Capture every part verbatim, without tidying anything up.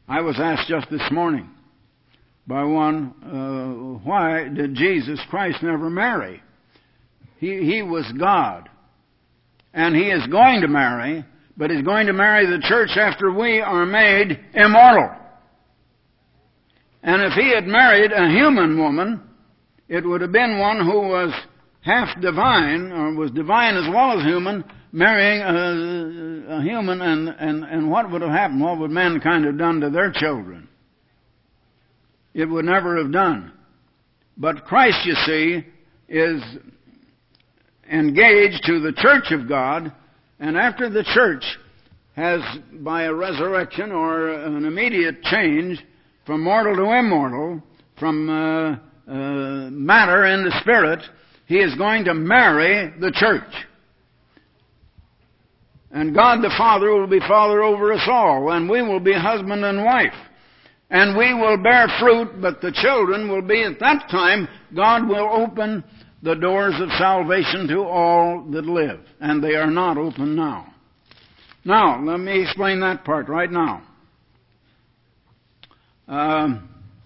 I was asked just this morning by one, uh, why did Jesus Christ never marry? He, he was God. And He is going to marry, but He's going to marry the church after we are made immortal. And if He had married a human woman, it would have been one who was half divine, or was divine as well as human, marrying a, a human, and, and, and what would have happened? What would mankind have done to their children? It would never have done. But Christ, you see, is engaged to the church of God, and after the church has, by a resurrection or an immediate change from mortal to immortal, from uh, uh, matter into spirit, He is going to marry the church. And God the Father will be Father over us all, and we will be husband and wife. And we will bear fruit, but the children will be, at that time, God will open the doors of salvation to all that live. And they are not open now. Now, let me explain that part right now. Um,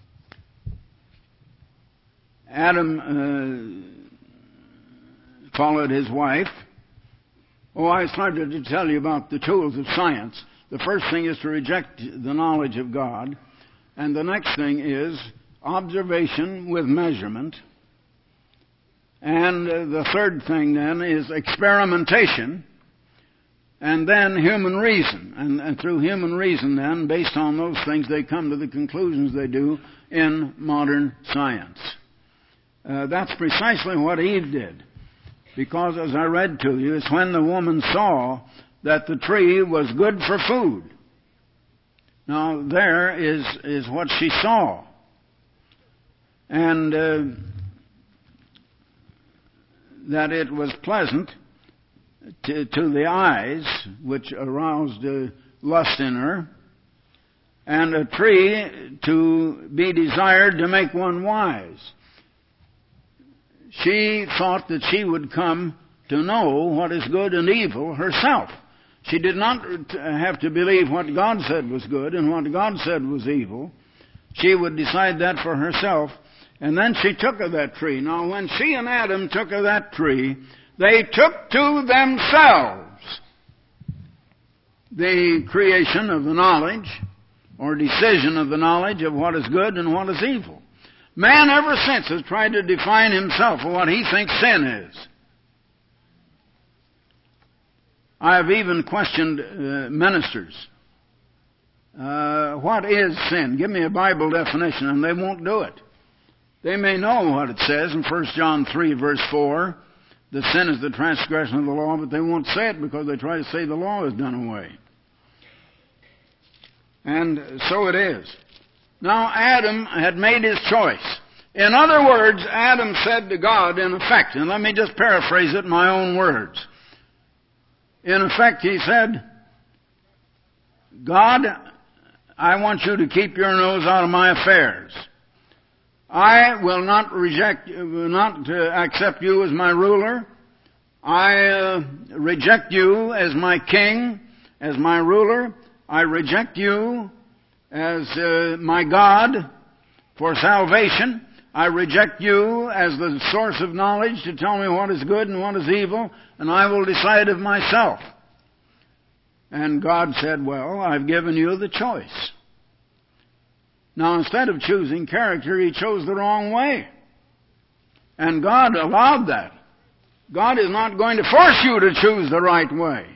Adam uh, followed his wife. Oh, I started to tell you about the tools of science. The first thing is to reject the knowledge of God. And the next thing is observation with measurement. And uh, the third thing then is experimentation. And then human reason. And, and through human reason then, based on those things, they come to the conclusions they do in modern science. Uh, that's precisely what Eve did. Because, as I read to you, it's when the woman saw that the tree was good for food. Now, there is, is what she saw. And uh, that it was pleasant to, to the eyes, which aroused uh, lust in her, and a tree to be desired to make one wise. She thought that she would come to know what is good and evil herself. She did not have to believe what God said was good and what God said was evil. She would decide that for herself. And then she took of that tree. Now, when she and Adam took of that tree, they took to themselves the creation of the knowledge, or decision of the knowledge of what is good and what is evil. Man ever since has tried to define himself for what he thinks sin is. I have even questioned uh, ministers. Uh, what is sin? Give me a Bible definition, and they won't do it. They may know what it says in First John three, verse four, that sin is the transgression of the law, but they won't say it because they try to say the law is done away. And so it is. Now, Adam had made his choice. In other words, Adam said to God, in effect, and let me just paraphrase it in my own words. In effect, he said, God, I want you to keep your nose out of my affairs. I will not reject, will not uh, accept you as my ruler. I uh, reject you as my king, as my ruler. I reject you as uh, my God for salvation. I reject you as the source of knowledge to tell me what is good and what is evil, and I will decide of myself. And God said, well, I've given you the choice. Now, instead of choosing character, he chose the wrong way. And God allowed that. God is not going to force you to choose the right way.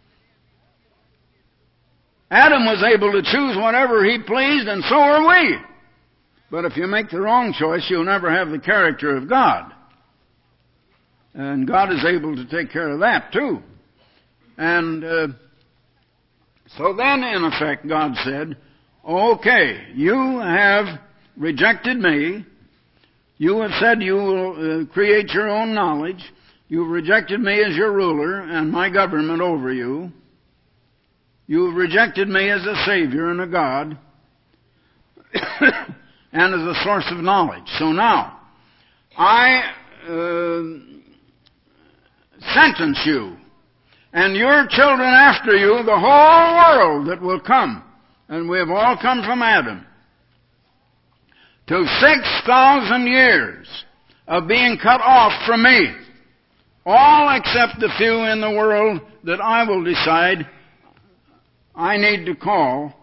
Adam was able to choose whatever he pleased, and so are we. But if you make the wrong choice, you'll never have the character of God. And God is able to take care of that, too. And uh, so then, in effect, God said, okay, you have rejected me. You have said you will uh, create your own knowledge. You've rejected me as your ruler and my government over you. You've rejected me as a Savior and a God and as a source of knowledge. So now, I uh, sentence you and your children after you, the whole world that will come and we have all come from Adam, to six thousand years of being cut off from me, all except the few in the world that I will decide I need to call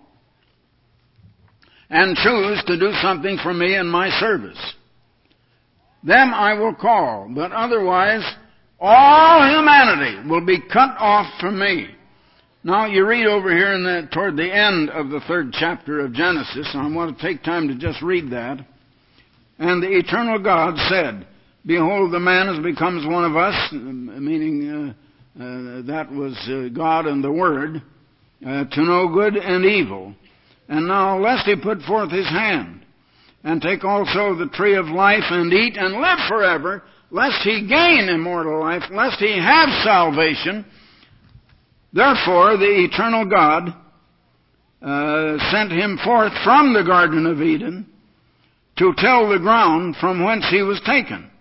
and choose to do something for me in my service. Them I will call, but otherwise all humanity will be cut off from me. Now you read over here in the, toward the end of the third chapter of Genesis, and I want to take time to just read that. And the eternal God said, Behold, the man has becomes one of us, meaning uh, uh, that was uh, God and the Word, uh, to know good and evil. And now lest he put forth his hand, and take also the tree of life, and eat, and live forever, lest he gain immortal life, lest he have salvation. Therefore the eternal God uh, sent him forth from the Garden of Eden to till the ground from whence he was taken.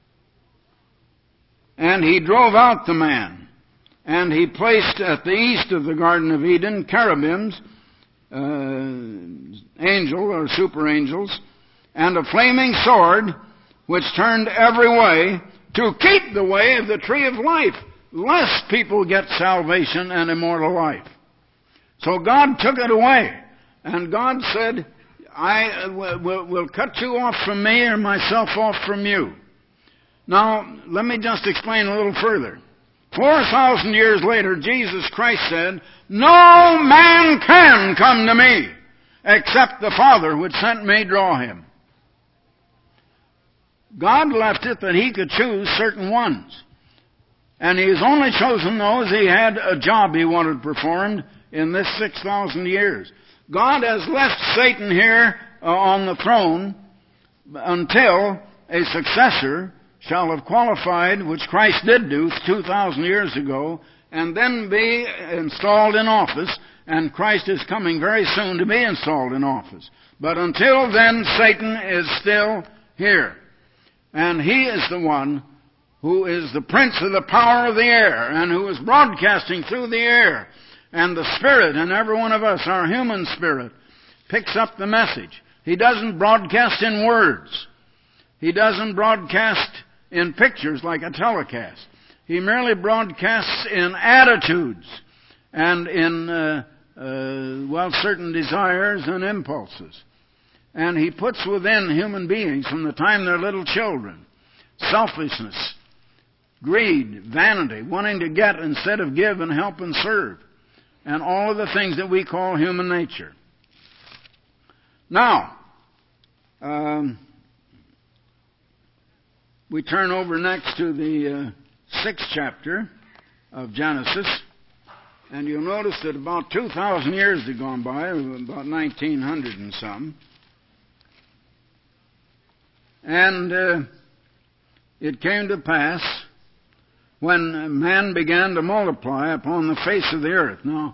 And he drove out the man, and he placed at the east of the Garden of Eden cherubims, uh, angel or super angels, and a flaming sword which turned every way to keep the way of the tree of life, lest people get salvation and immortal life. So God took it away, and God said, I will, will cut you off from me or myself off from you. Now, let me just explain a little further. Four thousand years later, Jesus Christ said, No man can come to me except the Father which sent me draw him. God left it that he could choose certain ones. And he has only chosen those he had a job he wanted performed in this six thousand years. God has left Satan here uh, on the throne until a successor shall have qualified, which Christ did do two thousand years ago, and then be installed in office, and Christ is coming very soon to be installed in office. But until then, Satan is still here. And he is the one who is the prince of the power of the air, and who is broadcasting through the air. And the Spirit in every one of us, our human spirit, picks up the message. He doesn't broadcast in words. He doesn't broadcast in pictures like a telecast. He merely broadcasts in attitudes and in, uh, uh, well, certain desires and impulses. And he puts within human beings from the time they're little children selfishness, greed, vanity, wanting to get instead of give and help and serve, and all of the things that we call human nature. Now, um, we turn over next to the uh, sixth chapter of Genesis, and you'll notice that about two thousand years have gone by, about nineteen hundred and some, and uh, it came to pass when man began to multiply upon the face of the earth. Now,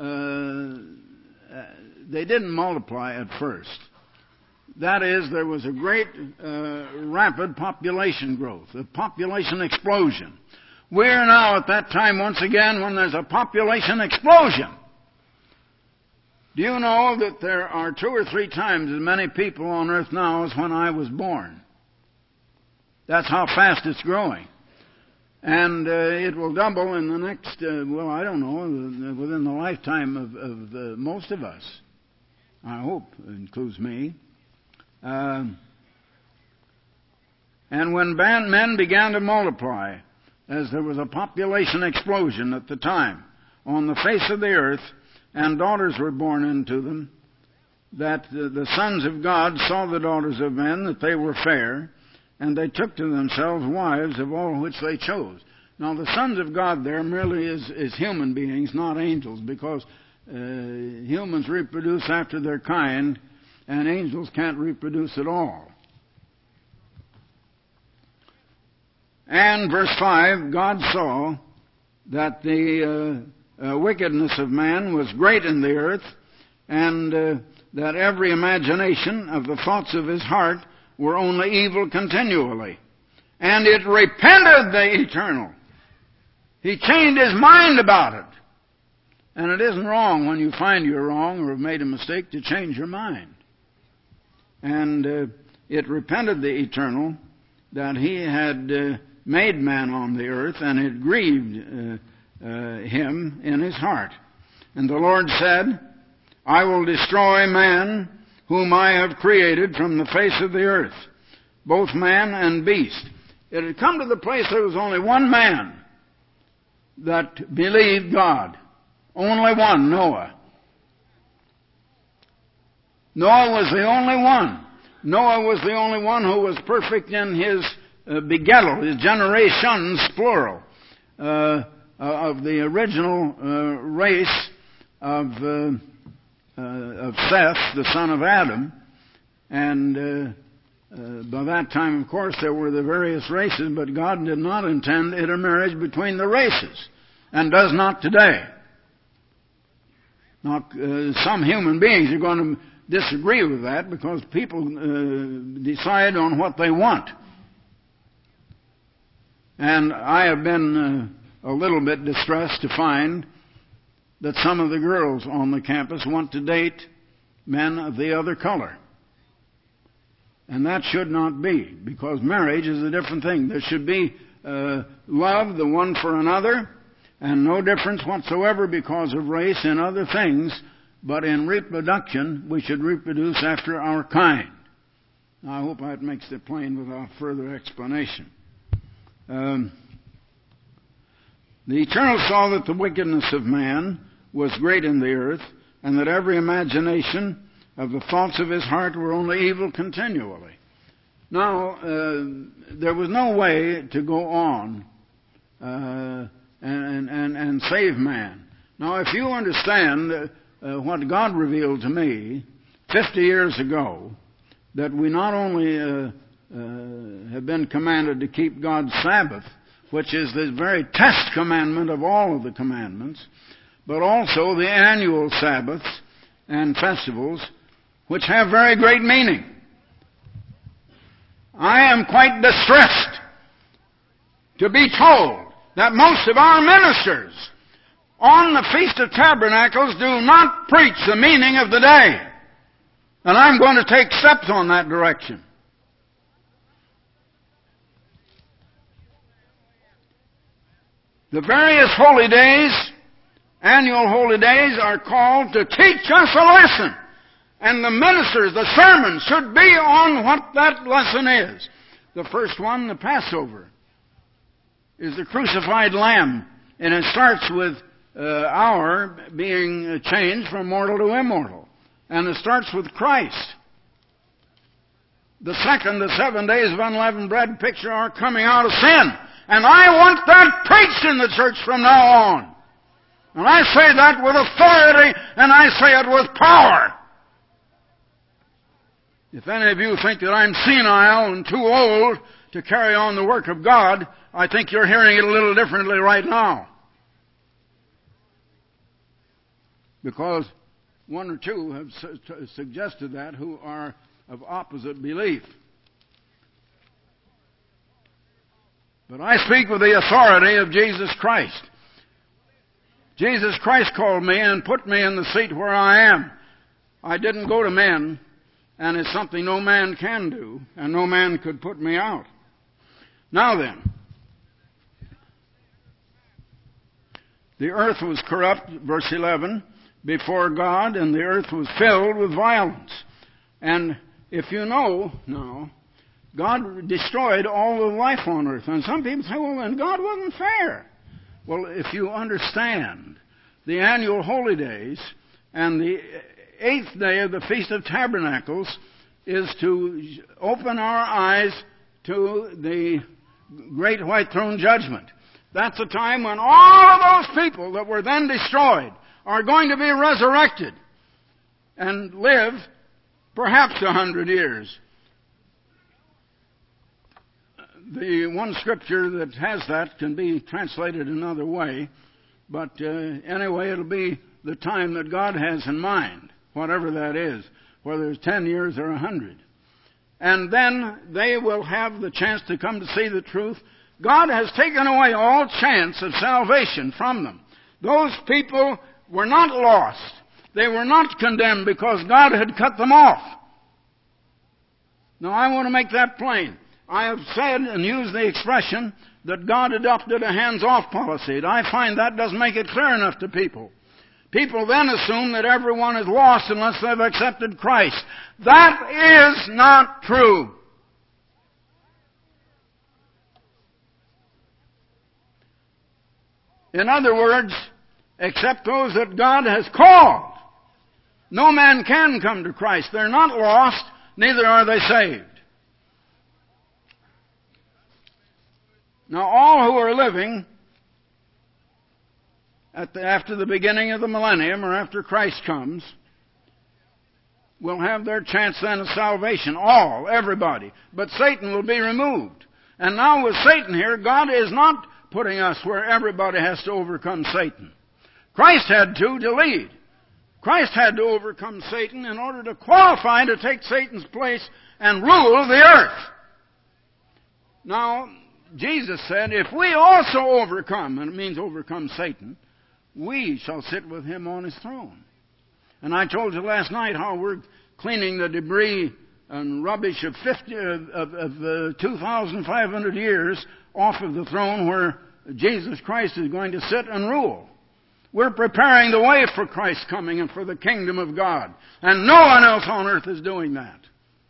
uh, they didn't multiply at first. That is, there was a great, uh, rapid population growth, a population explosion. We're now at that time once again when there's a population explosion. Do you know that there are two or three times as many people on earth now as when I was born? That's how fast it's growing. And uh, it will double in the next, uh, well, I don't know, within the lifetime of, of uh, most of us. I hope it includes me. Uh, and when men began to multiply, as there was a population explosion at the time on the face of the earth, and daughters were born into them, that the, the sons of God saw the daughters of men, that they were fair, and they took to themselves wives of all which they chose. Now the sons of God there merely is, is human beings, not angels, because uh, humans reproduce after their kind, and angels can't reproduce at all. And verse five, God saw that the uh, uh, wickedness of man was great in the earth, and uh, that every imagination of the thoughts of his heart were only evil continually. And it repented the Eternal. He changed his mind about it. And it isn't wrong when you find you're wrong or have made a mistake to change your mind. And uh, it repented the Eternal that he had uh, made man on the earth, and it grieved uh, uh, him in his heart. And the Lord said, I will destroy man whom I have created from the face of the earth, both man and beast. It had come to the place there was only one man that believed God. Only one, Noah. Noah was the only one. Noah was the only one who was perfect in his uh, begettal, his generations, plural, uh, of the original uh, race of uh, uh, of Seth, the son of Adam. And uh, uh, by that time, of course, there were the various races, but God did not intend intermarriage between the races, and does not today. Now, uh, some human beings are going to disagree with that because people uh, decide on what they want. And I have been uh, a little bit distressed to find that some of the girls on the campus want to date men of the other color. And that should not be, because marriage is a different thing. There should be uh, love, the one for another, and no difference whatsoever because of race and other things, but in reproduction, we should reproduce after our kind. Now, I hope that makes it plain without further explanation. Um, the Eternal saw that the wickedness of man was great in the earth, and that every imagination of the thoughts of his heart were only evil continually. Now, uh, there was no way to go on uh, and, and, and save man. Now, if you understand uh, what God revealed to me fifty years ago, that we not only uh, uh, have been commanded to keep God's Sabbath, which is the very test commandment of all of the commandments, but also the annual Sabbaths and festivals, which have very great meaning. I am quite distressed to be told that most of our ministers on the Feast of Tabernacles do not preach the meaning of the day. And I'm going to take steps on that direction. The various holy days, annual holy days, are called to teach us a lesson. And the ministers, the sermons, should be on what that lesson is. The first one, the Passover, is the crucified lamb. And it starts with uh, our being changed from mortal to immortal. And it starts with Christ. The second, the seven days of unleavened bread picture our coming out of sin. And I want that preached in the church from now on. And I say that with authority, and I say it with power. If any of you think that I'm senile and too old to carry on the work of God, I think you're hearing it a little differently right now. Because one or two have su- suggested that who are of opposite belief. But I speak with the authority of Jesus Christ. Jesus Christ called me and put me in the seat where I am. I didn't go to men, and it's something no man can do, and no man could put me out. Now then, the earth was corrupt, verse eleven, before God, and the earth was filled with violence. And if you know now, God destroyed all the life on earth. And some people say, well, then God wasn't fair. Well, if you understand the annual holy days and the eighth day of the Feast of Tabernacles is to open our eyes to the great white throne judgment. That's a time when all of those people that were then destroyed are going to be resurrected and live perhaps a hundred years. The one scripture that has that can be translated another way, but uh, anyway, it'll be the time that God has in mind, whatever that is, whether it's ten years or a hundred. And then they will have the chance to come to see the truth. God has taken away all chance of salvation from them. Those people were not lost. They were not condemned because God had cut them off. Now, I want to make that plain. I have said and used the expression that God adopted a hands-off policy. And I find that doesn't make it clear enough to people. People then assume that everyone is lost unless they've accepted Christ. That is not true. In other words, except those that God has called. No man can come to Christ. They're not lost, neither are they saved. Now, all who are living at the, after the beginning of the millennium, or after Christ comes, will have their chance then of salvation. All, everybody. But Satan will be removed. And now with Satan here, God is not putting us where everybody has to overcome Satan. Christ had to to lead. Christ had to overcome Satan in order to qualify to take Satan's place and rule the earth. Now, Jesus said, if we also overcome, and it means overcome Satan, we shall sit with him on his throne. And I told you last night how we're cleaning the debris and rubbish of fifty of, of, of uh, two thousand five hundred years off of the throne where Jesus Christ is going to sit and rule. We're preparing the way for Christ's coming and for the kingdom of God. And no one else on earth is doing that.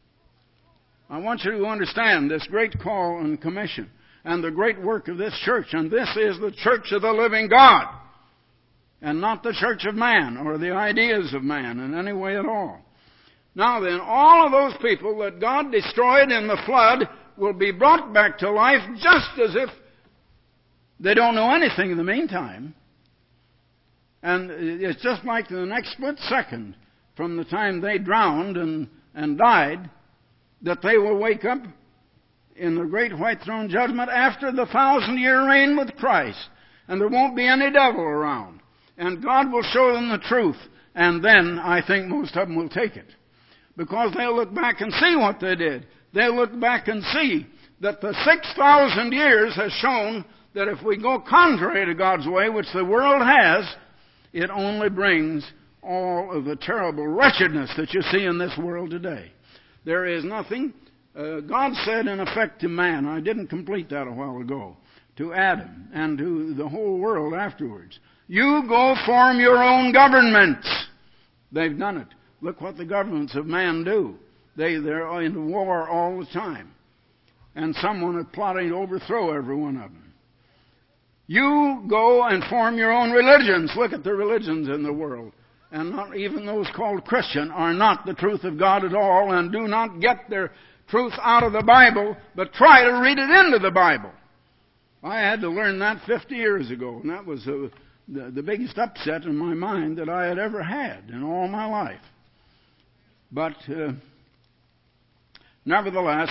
I want you to understand this great call and commission and the great work of this church. And this is the church of the living God. And not the church of man or the ideas of man in any way at all. Now then, all of those people that God destroyed in the flood will be brought back to life just as if they don't know anything in the meantime. And it's just like the next split second from the time they drowned and, and died, that they will wake up in the great white throne judgment after the thousand year reign with Christ. And there won't be any devil around. And God will show them the truth. And then I think most of them will take it. Because they'll look back and see what they did. They'll look back and see that the six thousand years has shown that if we go contrary to God's way, which the world has, it only brings all of the terrible wretchedness that you see in this world today. There is nothing. Uh, God said in effect to man, I didn't complete that a while ago, to Adam and to the whole world afterwards. You go form your own governments. They've done it. Look what the governments of man do. They, they're in war all the time. And someone is plotting to overthrow every one of them. You go and form your own religions. Look at the religions in the world. And not even those called Christian are not the truth of God at all and do not get their truth out of the Bible, but try to read it into the Bible. I had to learn that fifty years ago, and that was a, the, the biggest upset in my mind that I had ever had in all my life. But uh, nevertheless,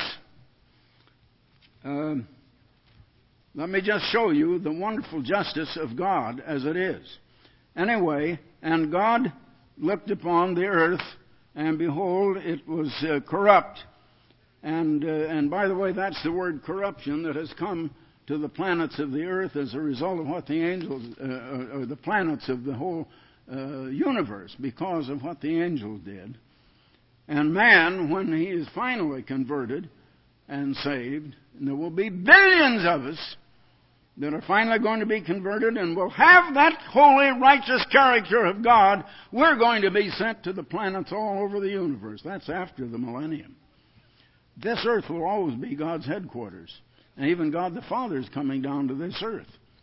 uh, let me just show you the wonderful justice of God as it is. Anyway, and God looked upon the earth, and behold, it was uh, corrupt. And uh, and by the way, that's the word corruption that has come to the planets of the earth as a result of what the angels, uh, or the planets of the whole uh, universe, because of what the angels did. And man, when he is finally converted and saved, and there will be billions of us that are finally going to be converted and will have that holy, righteous character of God, we're going to be sent to the planets all over the universe. That's after the millennium. This earth will always be God's headquarters. And even God the Father is coming down to this earth.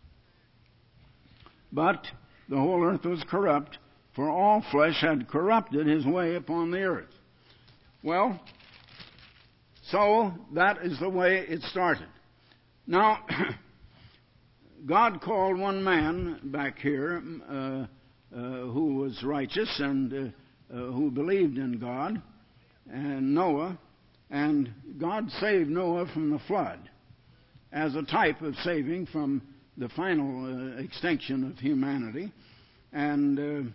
But the whole earth was corrupt, for all flesh had corrupted his way upon the earth. Well, so that is the way it started. Now, God called one man back here uh, uh, who was righteous and uh, uh, who believed in God, and Noah, and God saved Noah from the flood as a type of saving from the final uh, extinction of humanity. And uh,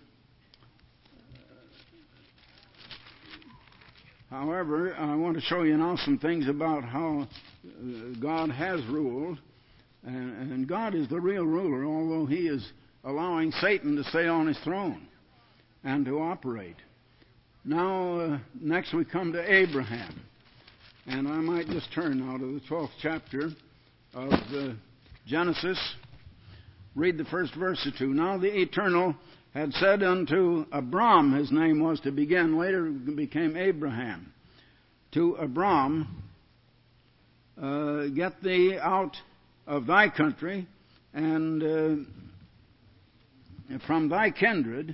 however, I want to show you now some things about how uh, God has ruled. And, and God is the real ruler, although He is allowing Satan to stay on his throne and to operate. Now, uh, next we come to Abraham. And I might just turn now to the twelfth chapter of uh, Genesis. Read the first verse or two. Now the Eternal had said unto Abram, his name was to begin, later it became Abraham, to Abram, uh, get thee out of thy country and uh, from thy kindred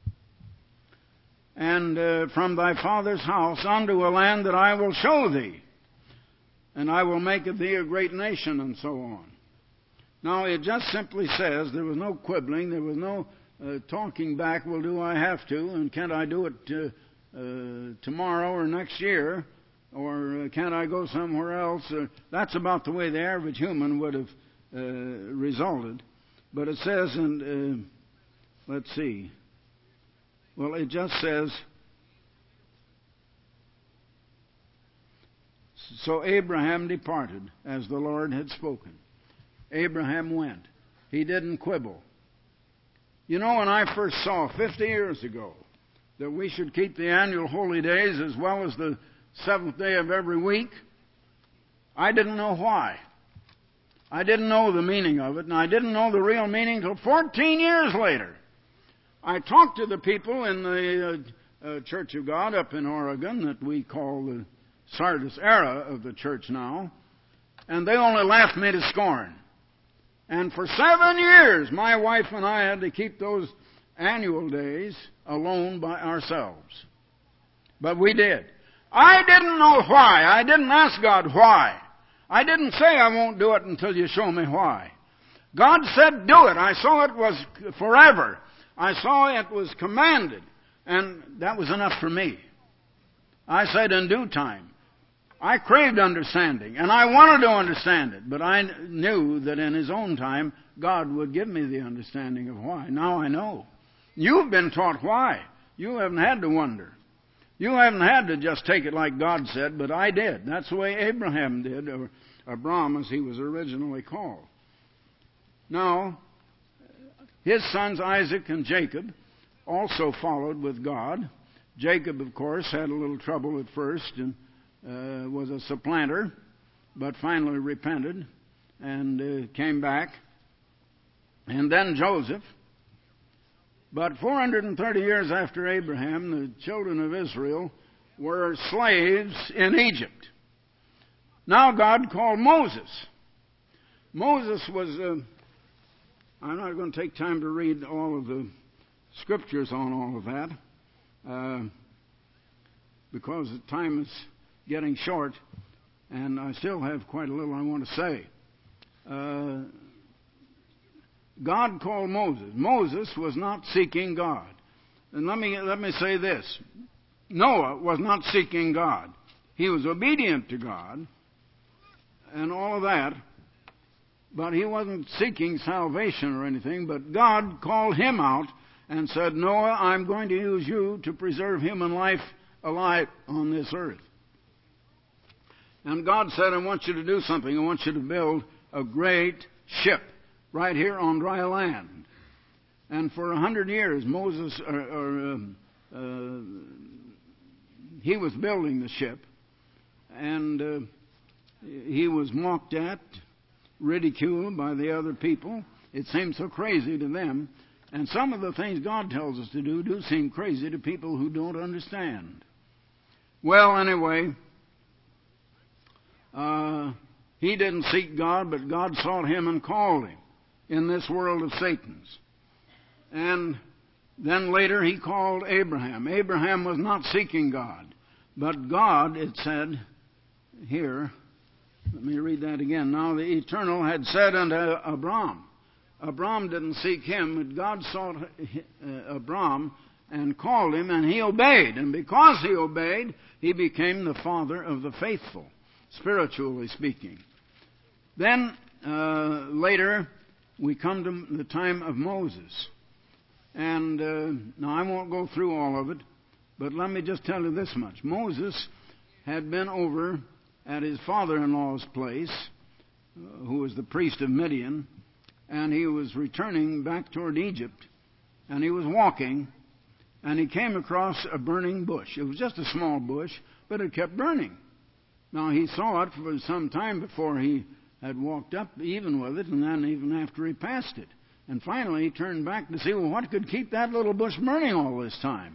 and uh, from thy father's house unto a land that I will show thee, and I will make of thee a great nation, and so on. Now it just simply says, there was no quibbling, there was no uh, talking back, well, do I have to, and can't I do it uh, uh, tomorrow or next year, or uh, can't I go somewhere else? Uh, that's about the way the average human would have uh, resulted. But it says, and uh, let's see, well, it just says, so Abraham departed as the Lord had spoken. Abraham went. He didn't quibble. You know, when I first saw fifty years ago that we should keep the annual holy days as well as the seventh day of every week, I didn't know why. I didn't know the meaning of it, and I didn't know the real meaning until fourteen years later. I talked to the people in the uh, uh, Church of God up in Oregon that we call the Sardis era of the church now, and they only laughed me to scorn. And for seven years, my wife and I had to keep those annual days alone by ourselves. But we did. I didn't know why. I didn't ask God why. I didn't say I won't do it until you show me why. God said do it. I saw it was forever. I saw it was commanded. And that was enough for me. I said in due time. I craved understanding, and I wanted to understand it, but I knew that in His own time, God would give me the understanding of why. Now I know. You've been taught why. You haven't had to wonder. You haven't had to just take it like God said, but I did. That's the way Abraham did, or Abram as he was originally called. Now, his sons Isaac and Jacob also followed with God. Jacob, of course, had a little trouble at first, and Uh, was a supplanter, but finally repented and uh, came back. And then Joseph. But four hundred thirty years after Abraham, the children of Israel were slaves in Egypt. Now God called Moses. Moses was, uh, I'm not going to take time to read all of the scriptures on all of that, uh, because the time is getting short, and I still have quite a little I want to say. Uh, God called Moses. Moses was not seeking God. And let me, let me say this. Noah was not seeking God. He was obedient to God and all of that, but he wasn't seeking salvation or anything, but God called him out and said, Noah, I'm going to use you to preserve human life alive on this earth. And God said, I want you to do something. I want you to build a great ship right here on dry land. And for a hundred years, Moses, or, or, uh, uh, he was building the ship. And uh, he was mocked at, ridiculed by the other people. It seemed so crazy to them. And some of the things God tells us to do do seem crazy to people who don't understand. Well, anyway, Uh, he didn't seek God, but God sought him and called him in this world of Satan's. And then later he called Abraham. Abraham was not seeking God, but God, it said here, let me read that again. Now the Eternal had said unto Abram. Abram didn't seek him, but God sought Abram and called him, and he obeyed. And because he obeyed, he became the father of the faithful, spiritually speaking. Then, uh, later, we come to the time of Moses. And uh, now I won't go through all of it, but let me just tell you this much. Moses had been over at his father-in-law's place, uh, who was the priest of Midian, and he was returning back toward Egypt, and he was walking, and he came across a burning bush. It was just a small bush, but it kept burning. Now, he saw it for some time before he had walked up even with it, and then even after he passed it. And finally, he turned back to see, well, what could keep that little bush burning all this time?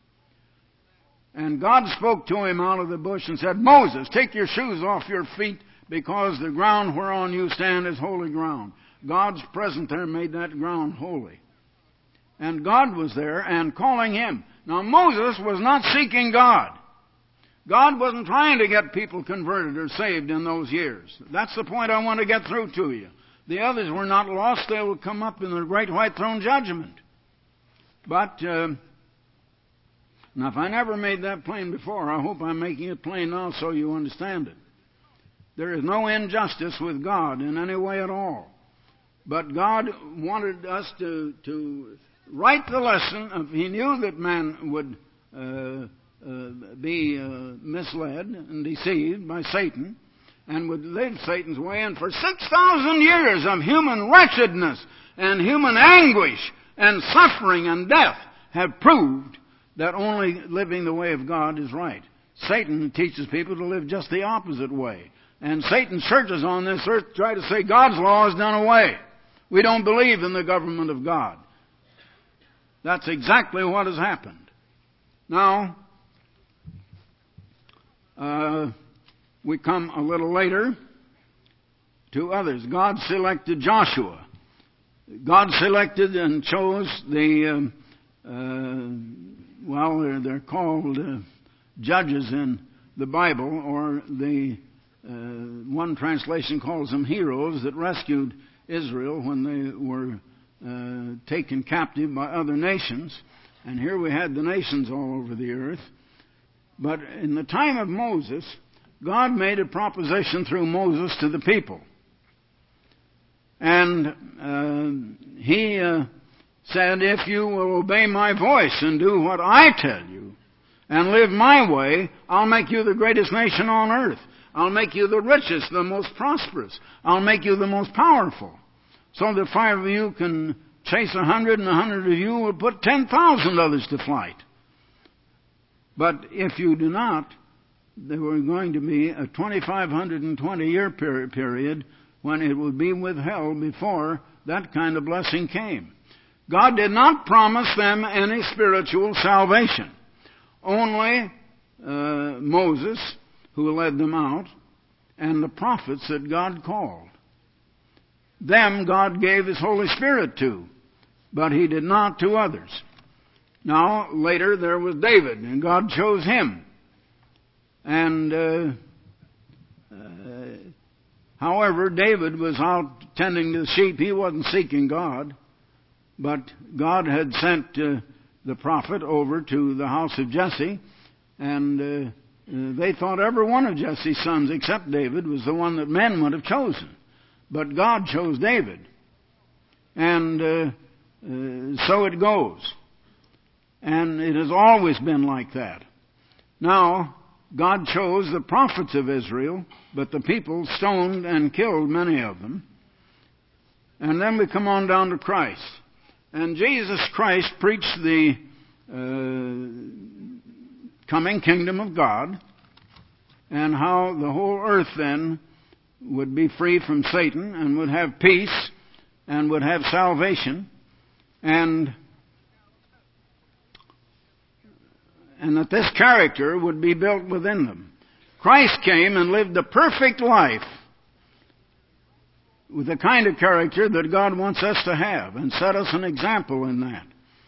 And God spoke to him out of the bush and said, Moses, take your shoes off your feet, because the ground whereon you stand is holy ground. God's presence there made that ground holy. And God was there and calling him. Now, Moses was not seeking God. God wasn't trying to get people converted or saved in those years. That's the point I want to get through to you. The others were not lost. They will come up in the great white throne judgment. But, uh, now if I never made that plain before, I hope I'm making it plain now so you understand it. There is no injustice with God in any way at all. But God wanted us to, to write the lesson of, He knew that man would uh, uh, be uh, misled and deceived by Satan, and would live Satan's way. And for six thousand years of human wretchedness and human anguish and suffering and death have proved that only living the way of God is right. Satan teaches people to live just the opposite way. And Satan's churches on this earth try to say God's law is done away. We don't believe in the government of God. That's exactly what has happened. Now, uh, we come a little later to others. God selected Joshua. God selected and chose the, uh, uh, well, they're, they're called uh, judges in the Bible, or the uh, one translation calls them heroes that rescued Israel when they were uh, taken captive by other nations. And here we had the nations all over the earth. But in the time of Moses, God made a proposition through Moses to the people. And uh, he uh, said, if you will obey my voice and do what I tell you and live my way, I'll make you the greatest nation on earth. I'll make you the richest, the most prosperous. I'll make you the most powerful. So that five of you can chase a hundred, and a hundred of you will put ten thousand others to flight. But if you do not, there were going to be a twenty-five twenty year period when it would be withheld before that kind of blessing came. God did not promise them any spiritual salvation. Only uh, Moses, who led them out, and the prophets that God called. Them God gave His Holy Spirit to, but He did not to others. Now, later there was David, and God chose him. And, uh, uh, however, David was out tending the sheep. He wasn't seeking God. But God had sent uh, the prophet over to the house of Jesse, and uh, uh, they thought every one of Jesse's sons except David was the one that men would have chosen. But God chose David. And uh, uh, so it goes. And it has always been like that. Now, God chose the prophets of Israel, but the people stoned and killed many of them. And then we come on down to Christ. And Jesus Christ preached the uh, coming kingdom of God, and how the whole earth then would be free from Satan and would have peace and would have salvation, and and that this character would be built within them. Christ came and lived the perfect life with the kind of character that God wants us to have, and set us an example in that.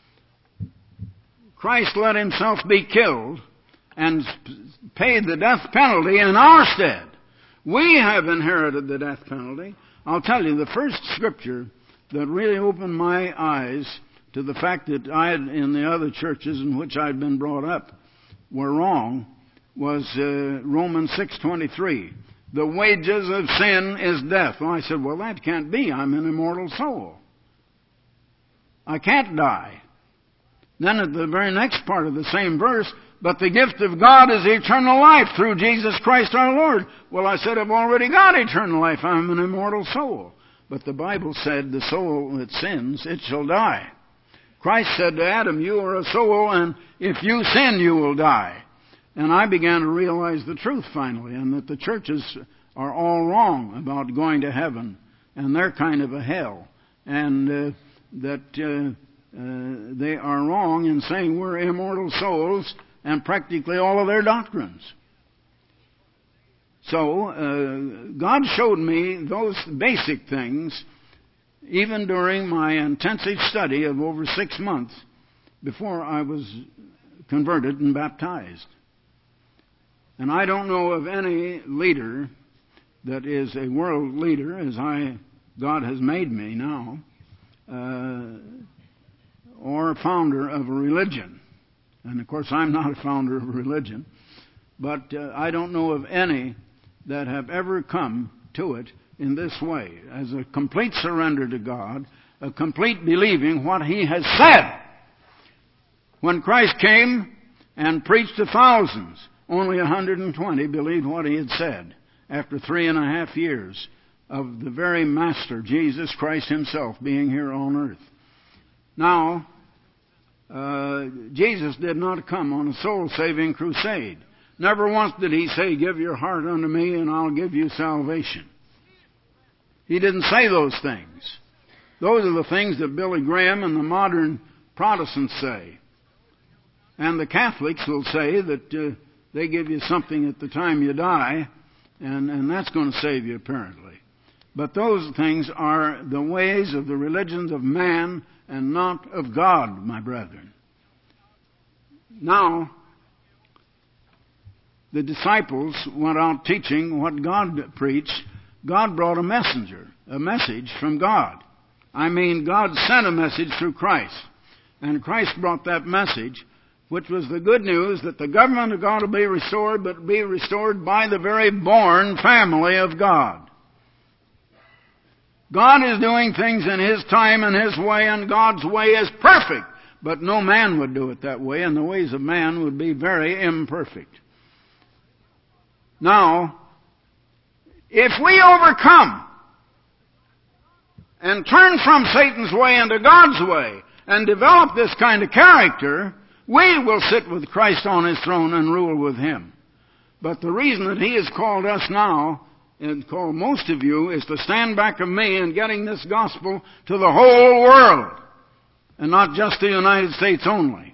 Christ let Himself be killed and paid the death penalty in our stead. We have inherited the death penalty. I'll tell you, the first scripture that really opened my eyes to the fact that I had, in the other churches in which I'd been brought up, were wrong, was uh, Romans six twenty-three. The wages of sin is death. Well, I said, well, that can't be. I'm an immortal soul. I can't die. Then at the very next part of the same verse, but the gift of God is eternal life through Jesus Christ our Lord. Well, I said, I've already got eternal life. I'm an immortal soul. But the Bible said the soul that sins, it shall die. Christ said to Adam, you are a soul, and if you sin, you will die. And I began to realize the truth finally, and that the churches are all wrong about going to heaven, and they're kind of a hell. And uh, that uh, uh, they are wrong in saying we're immortal souls, and practically all of their doctrines. So, uh, God showed me those basic things even during my intensive study of over six months before I was converted and baptized. And I don't know of any leader that is a world leader, as I God has made me now, uh, or founder of a religion. And of course, I'm not a founder of a religion, but uh, I don't know of any that have ever come to it in this way, as a complete surrender to God, a complete believing what He has said. When Christ came and preached to thousands, only one hundred twenty believed what He had said after three and a half years of the very Master, Jesus Christ Himself, being here on earth. Now, uh, Jesus did not come on a soul-saving crusade. Never once did He say, give your heart unto me and I'll give you salvation. He didn't say those things. Those are the things that Billy Graham and the modern Protestants say. And the Catholics will say that uh, they give you something at the time you die, and, and that's going to save you apparently. But those things are the ways of the religions of man and not of God, my brethren. Now, the disciples went out teaching what God preached. God brought a messenger, a message from God. I mean, God sent a message through Christ. And Christ brought that message, which was the good news that the government of God will be restored, but be restored by the very born family of God. God is doing things in His time and His way, and God's way is perfect. But no man would do it that way, and the ways of man would be very imperfect. Now, if we overcome and turn from Satan's way into God's way and develop this kind of character, we will sit with Christ on His throne and rule with Him. But the reason that He has called us now, and called most of you, is to stand back of me in getting this gospel to the whole world, and not just the United States only.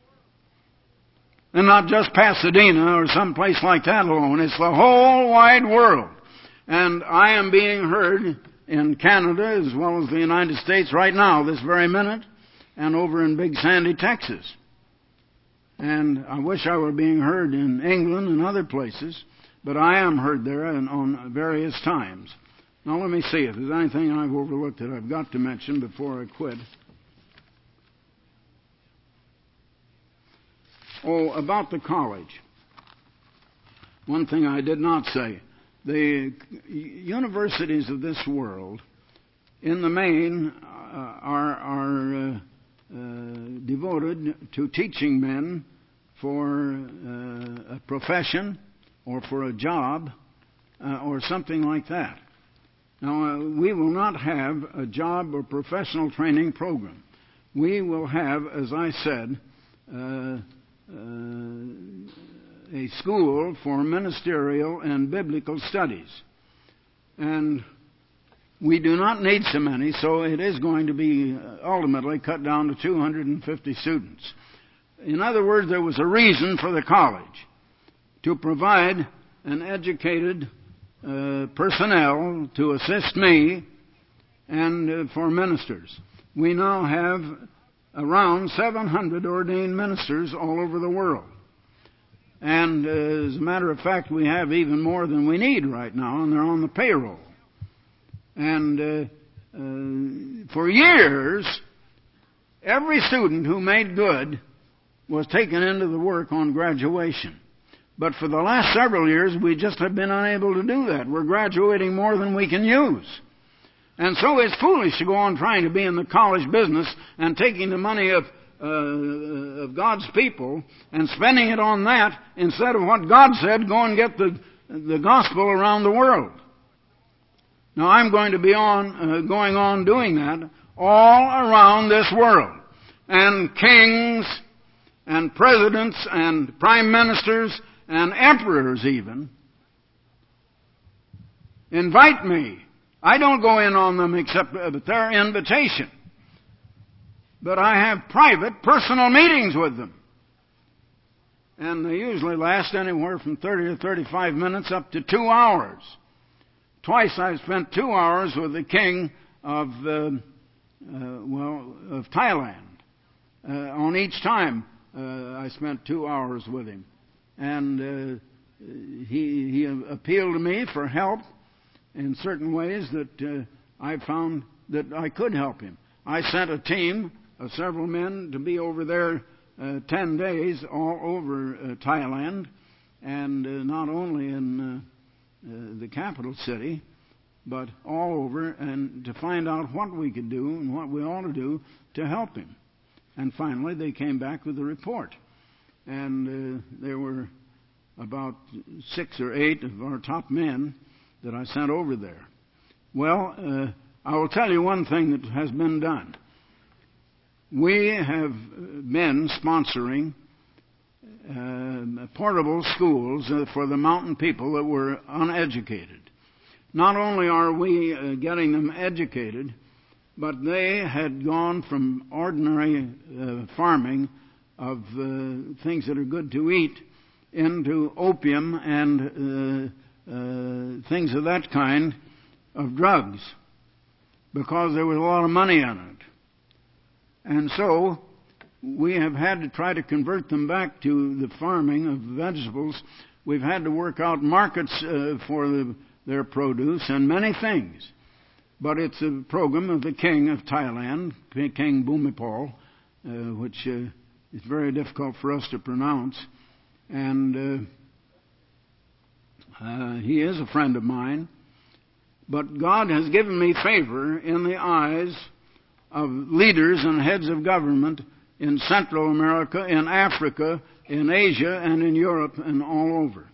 And not just Pasadena or some place like that alone. It's the whole wide world. And I am being heard in Canada as well as the United States right now, this very minute, and over in Big Sandy, Texas. And I wish I were being heard in England and other places, but I am heard there and on various times. Now let me see if there's anything I've overlooked that I've got to mention before I quit. Oh, about the college. One thing I did not say. The universities of this world, in the main, uh, are, are uh, uh, devoted to teaching men for uh, a profession or for a job uh, or something like that. Now, uh, we will not have a job or professional training program. We will have, as I said, uh, Uh, a school for ministerial and biblical studies. And we do not need so many, so it is going to be ultimately cut down to two hundred fifty students. In other words, there was a reason for the college to provide an educated uh, personnel to assist me and uh, for ministers. We now have around seven hundred ordained ministers all over the world. And uh, as a matter of fact, we have even more than we need right now, and they're on the payroll. And uh, uh, for years, every student who made good was taken into the work on graduation. But for the last several years, we just have been unable to do that. We're graduating more than we can use. And so it's foolish to go on trying to be in the college business and taking the money of, uh, of God's people and spending it on that instead of what God said, go and get the, the gospel around the world. Now I'm going to be on, uh, going on doing that all around this world. And kings and presidents and prime ministers and emperors even invite me. I don't go in on them except at their invitation. But I have private, personal meetings with them. And they usually last anywhere from thirty to thirty-five minutes up to two hours. Twice I've spent two hours with the king of, uh, uh, well, of Thailand. Uh, on each time, uh, I spent two hours with him. And uh, he, he appealed to me for help in certain ways that uh, I found that I could help him. I sent a team of several men to be over there uh, ten days all over uh, Thailand, and uh, not only in uh, uh, the capital city, but all over, and to find out what we could do and what we ought to do to help him. And finally, they came back with a report. And uh, there were about six or eight of our top men that I sent over there. Well, uh, I will tell you one thing that has been done. We have been sponsoring uh, portable schools uh, for the mountain people that were uneducated. Not only are we uh, getting them educated, but they had gone from ordinary uh, farming of uh, things that are good to eat into opium and uh, uh, things of that kind of drugs, because there was a lot of money in it. And so we have had to try to convert them back to the farming of vegetables. We've had to work out markets uh, for the, their produce and many things. But it's a program of the king of Thailand, King Bhumipol, uh, which uh, is very difficult for us to pronounce. And uh, uh, he is a friend of mine. But God has given me favor in the eyes of leaders and heads of government in Central America, in Africa, in Asia, and in Europe, and all over.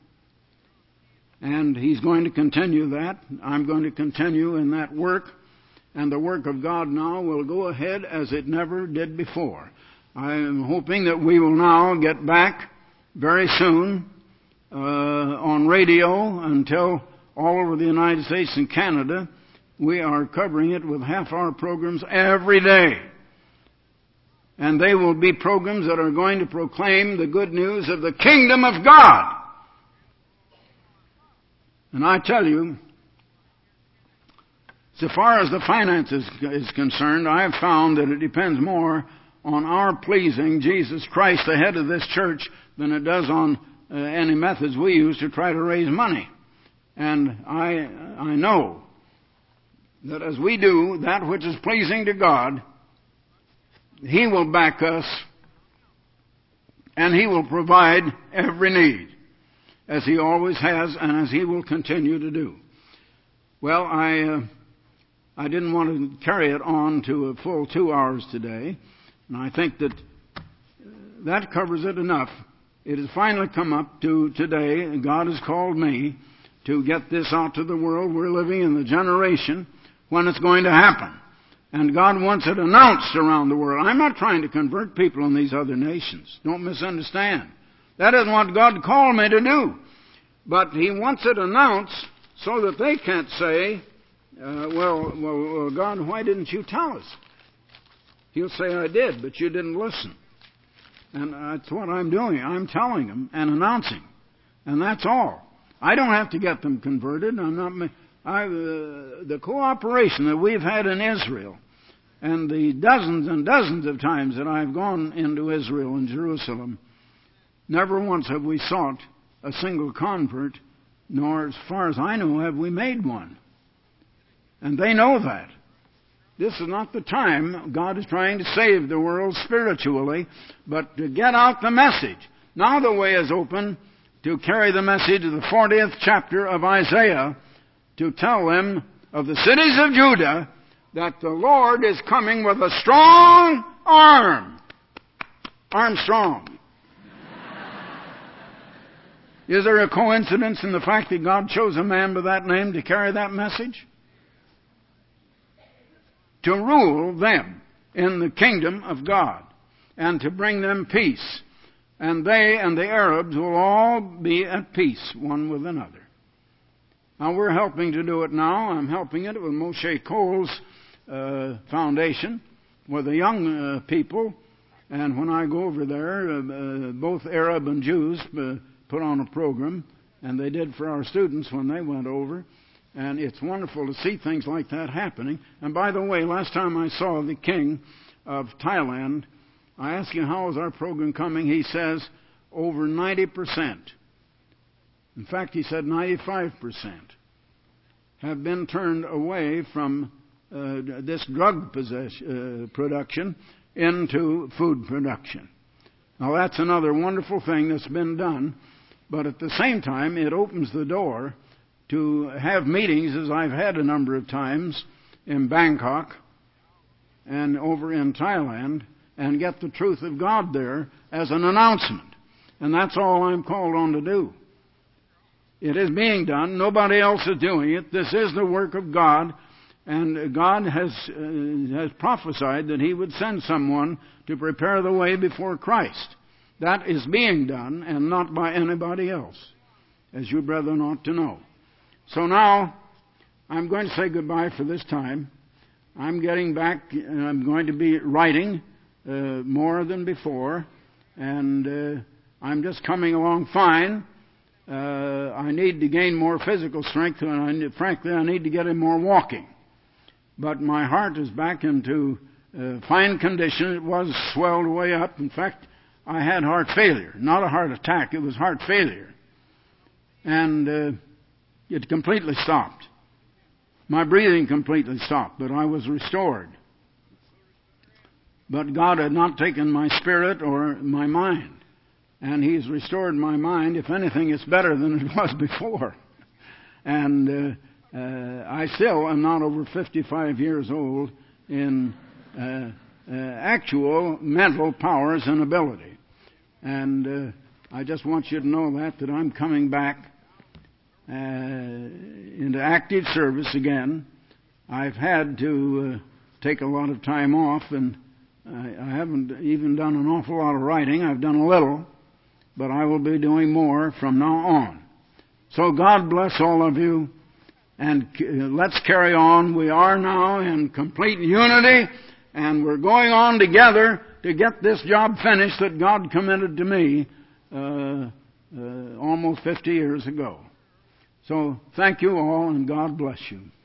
And he's going to continue that. I'm going to continue in that work. And the work of God now will go ahead as it never did before. I am hoping that we will now get back very soon uh, on radio until all over the United States and Canada. We are covering it with half-hour programs every day. And they will be programs that are going to proclaim the good news of the kingdom of God. And I tell you, so far as the finances is concerned, I have found that it depends more on our pleasing Jesus Christ, the head of this church, than it does on uh, any methods we use to try to raise money. And I, I know that as we do that which is pleasing to God, He will back us and He will provide every need, as He always has and as He will continue to do. Well, I uh, I didn't want to carry it on to a full two hours today, and I think that that covers it enough. It has finally come up to today, and God has called me to get this out to the world. We're living in the generation when it's going to happen. And God wants it announced around the world. I'm not trying to convert people in these other nations. Don't misunderstand. That isn't what God called me to do. But He wants it announced so that they can't say, uh, well, well, well, God, why didn't you tell us? He'll say, I did, but you didn't listen. And that's what I'm doing. I'm telling them and announcing. And that's all. I don't have to get them converted. I'm not... I, uh, the cooperation that we've had in Israel, and the dozens and dozens of times that I've gone into Israel and Jerusalem, never once have we sought a single convert, nor, as far as I know, have we made one. And they know that. This is not the time God is trying to save the world spiritually, but to get out the message. Now the way is open to carry the message of the fortieth chapter of Isaiah, to tell them of the cities of Judah that the Lord is coming with a strong arm. Armstrong. Is there a coincidence in the fact that God chose a man by that name to carry that message? to rule them in the kingdom of God and to bring them peace. And they and the Arabs will all be at peace one with another. Now we're helping to do it now. I'm helping it with Moshe Cole's uh, foundation with the young uh, people. And when I go over there, uh, uh, both Arab and Jews uh, put on a program, and they did for our students when they went over. And it's wonderful to see things like that happening. And by the way, last time I saw the king of Thailand, I asked him, how is our program coming? He says, over ninety percent. In fact, he said ninety-five percent have been turned away from uh, this drug possession, uh, production into food production. Now that's another wonderful thing that's been done, but at the same time it opens the door to have meetings, as I've had a number of times, in Bangkok and over in Thailand, and get the truth of God there as an announcement. And that's all I'm called on to do. It is being done. Nobody else is doing it. This is the work of God. And God has uh, has prophesied that He would send someone to prepare the way before Christ. That is being done, and not by anybody else, as you brethren ought to know. So now, I'm going to say goodbye for this time. I'm getting back, and I'm going to be writing uh, more than before, and uh, I'm just coming along fine. Uh, I need to gain more physical strength, and I need, frankly, I need to get in more walking. But my heart is back into uh, fine condition. It was swelled way up. In fact, I had heart failure. Not a heart attack, it was heart failure. And uh, it completely stopped. My breathing completely stopped, but I was restored. But God had not taken my spirit or my mind. And He's restored my mind. If anything, it's better than it was before. And uh, uh, I still am not over fifty-five years old in uh, uh, actual mental powers and ability. And uh, I just want you to know that, that I'm coming back uh, into active service again. I've had to uh, take a lot of time off, and I, I haven't even done an awful lot of writing. I've done a little, but I will be doing more from now on. So God bless all of you, and let's carry on. We are now in complete unity, and we're going on together to get this job finished that God committed to me uh, uh, almost fifty years ago. So thank you all, and God bless you.